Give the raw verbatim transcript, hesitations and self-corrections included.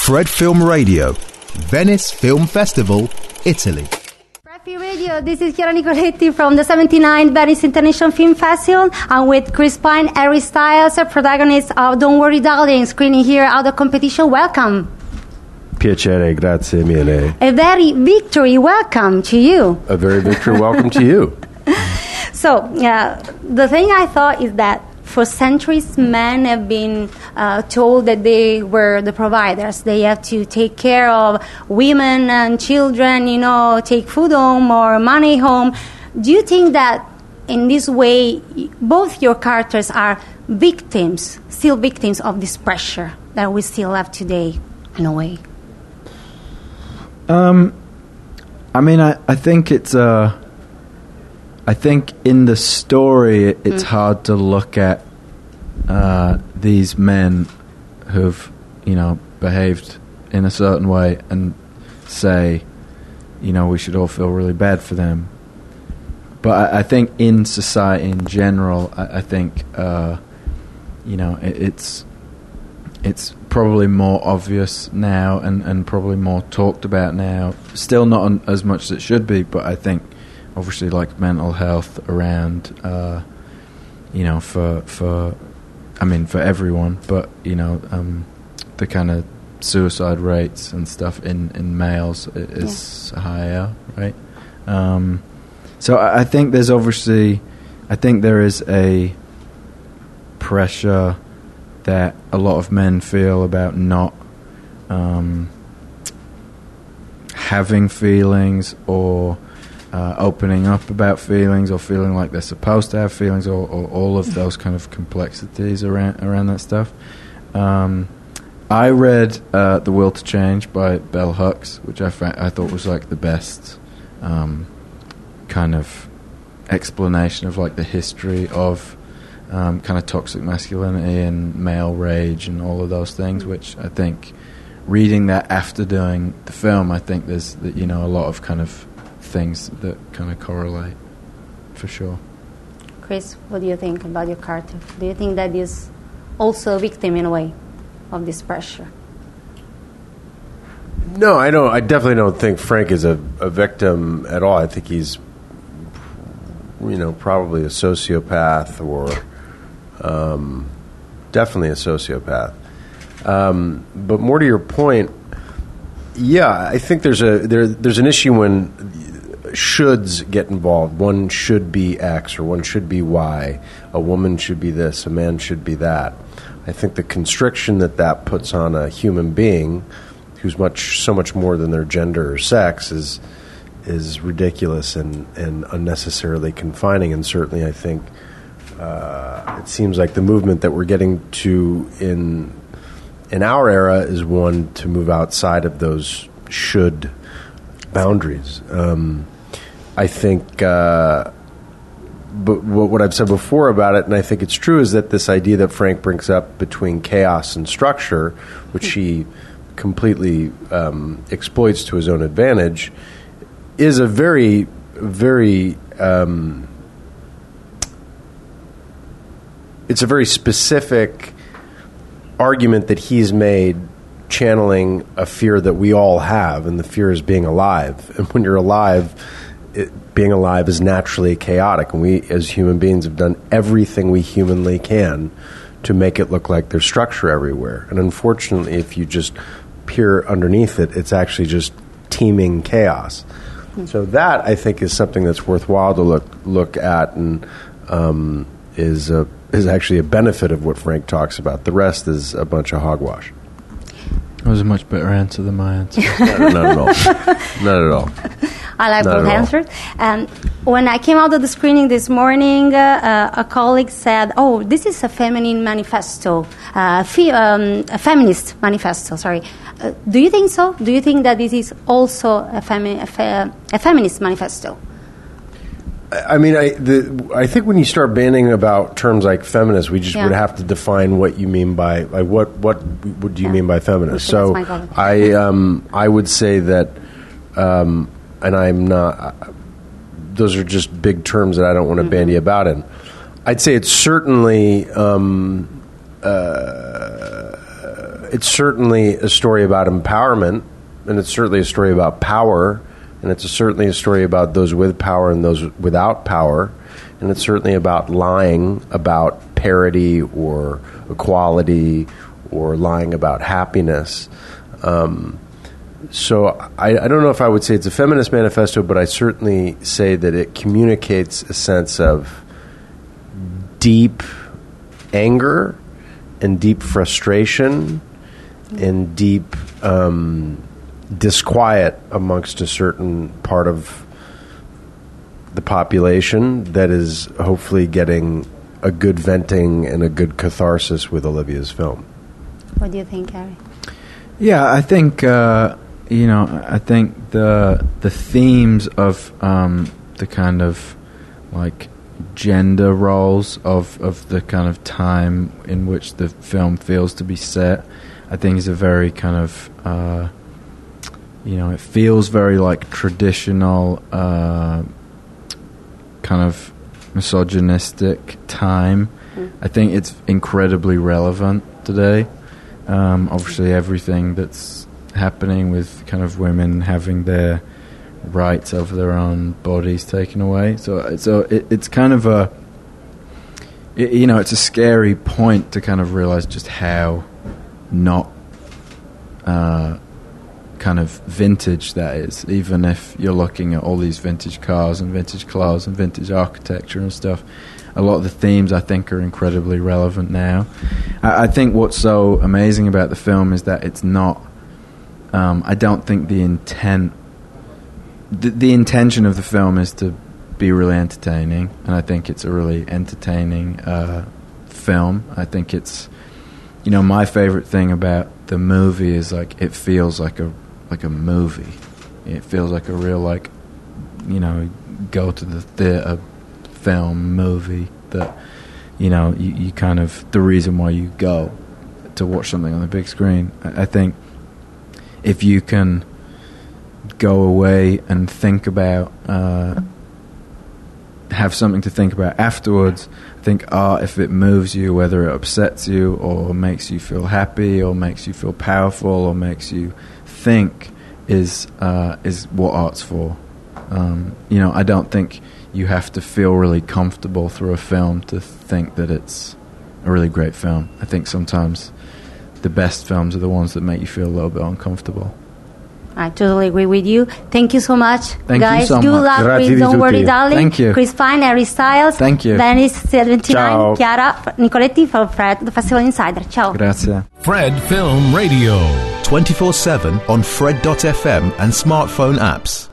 Fred Film Radio, Venice Film Festival, Italy. Fred Radio, this is Chiara Nicoletti from the seventy-ninth Venice International Film Festival. I'm with Chris Pine, Harry Styles, protagonist of Don't Worry Darling, screening here at the competition. Welcome. Piacere, grazie mille. A very victory welcome to you. A very victory welcome to you. So, uh, the thing I thought is that for centuries, men have been uh, told that they were the providers. They have to take care of women and children, you know, take food home or money home. Do you think that in this way, both your characters are victims, still victims of this pressure that we still have today, in a way? Um, I mean, I, I think it's uh, I think in the story it's mm. hard to look at uh, these men who've, you know, behaved in a certain way and say, you know, we should all feel really bad for them. But I, I think in society in general, I, I think, uh, you know, it, it's it's probably more obvious now and, and probably more talked about now. Still not on, as much as it should be, but I think obviously like mental health around, uh, you know, for for I mean for everyone, but you know, um, the kind of suicide rates and stuff in, in males is yeah. higher, right? Um, so I, I think there's obviously, I think there is a pressure that a lot of men feel about not um, having feelings or uh, opening up about feelings or feeling like they're supposed to have feelings or, or all of those kind of complexities around around that stuff. Um, I read uh, The Will to Change by Bell Hooks, which I fa- I thought was like the best um, kind of explanation of like the history of Um, kind of toxic masculinity and male rage and all of those things, which I think reading that after doing the film, I think there's, you know, a lot of kind of things that kind of correlate, for sure. Chris, what do you think about your character? Do you think that is also a victim in a way of this pressure? No, I don't. I definitely don't think Frank is a, a victim at all. I think he's, you know, probably a sociopath or um, definitely a sociopath. Um, but more to your point, yeah, I think there's a there there's an issue when shoulds get involved. One should be X or one should be Y. A woman should be this. A man should be that. I think the constriction that that puts on a human being, who's much so much more than their gender or sex, is is ridiculous and, and unnecessarily confining. And certainly, I think uh, it seems like the movement that we're getting to in in our era is one to move outside of those should boundaries. Um, I think, uh, but what I've said before about it, and I think it's true, is that this idea that Frank brings up between chaos and structure, which he completely um, exploits to his own advantage, is a very, very, um, it's a very specific argument that he's made, channeling a fear that we all have, and the fear is being alive. And when you're alive, it, being alive is naturally chaotic, and we as human beings have done everything we humanly can to make it look like there's structure everywhere. And unfortunately, if you just peer underneath it, it's actually just teeming chaos. Mm-hmm. So that, I think, is something that's worthwhile to look look at, and um, is a, is actually a benefit of what Frank talks about. The rest is a bunch of hogwash. That was a much better answer than my answer. not, not at all. Not at all. I like Not both answers. Um, when I came out of the screening this morning, uh, uh, a colleague said, "Oh, this is a feminine manifesto, uh, fe- um, a feminist manifesto." Sorry. Uh, do you think so? Do you think that this is also a, femi- a, fe- a feminist manifesto? I mean, I the, I think when you start banning about terms like feminist, we just yeah. would have to define what you mean by like what what what do you yeah. mean by feminist? So so I um I would say that, um, and I'm not. Uh, those are just big terms that I don't want to mm-hmm. bandy about in. I'd say it's certainly um, uh, it's certainly a story about empowerment, and it's certainly a story about power, and it's a, certainly a story about those with power and those without power, and it's certainly about lying about parity or equality or lying about happiness. Um, so I, I don't know if I would say it's a feminist manifesto, but I certainly say that it communicates a sense of deep anger and deep frustration and deep um, disquiet amongst a certain part of the population that is hopefully getting a good venting and a good catharsis with Olivia's film. What do you think, Harry? Yeah, I think uh, you know, I think the the themes of um, the kind of like gender roles of, of the kind of time in which the film feels to be set, I think is a very kind of uh, you know, it feels very like traditional uh, kind of misogynistic time. Mm. I think it's incredibly relevant today. Um, obviously, everything that's happening with kind of women having their rights over their own bodies taken away. So, so it, it's kind of a, it, you know, it's a scary point to kind of realize just how not uh, kind of vintage that is. Even if you're looking at all these vintage cars and vintage clothes and vintage architecture and stuff, a lot of the themes I think are incredibly relevant now. I, I think what's so amazing about the film is that it's not, um, I don't think the intent, the, the intention of the film is to be really entertaining, and I think it's a really entertaining uh, film. I think it's, you know, my favorite thing about the movie is like it feels like a like a movie. It feels like a real, like, you know, go to the theater film movie that, you know, you, you kind of, the reason why you go to watch something on the big screen. I, I think if you can go away and think about, uh, have something to think about afterwards, I think art, if it moves you, whether it upsets you or makes you feel happy or makes you feel powerful or makes you think, is uh, is what art's for. Um, you know, I don't think you have to feel really comfortable through a film to think that it's a really great film. I think sometimes the best films are the ones that make you feel a little bit uncomfortable. I totally agree with you. Thank you so much, Thank guys. you so Good much. luck Grazie with di Don't Worry tutti. Darling. Thank you. Chris Pine, Harry Styles. Thank you. Venice seventy-nine, Ciao. Chiara Nicoletti from Fred, the Festival Insider. Ciao. Grazie. Fred Film Radio. twenty-four seven on Fred dot f m and smartphone apps.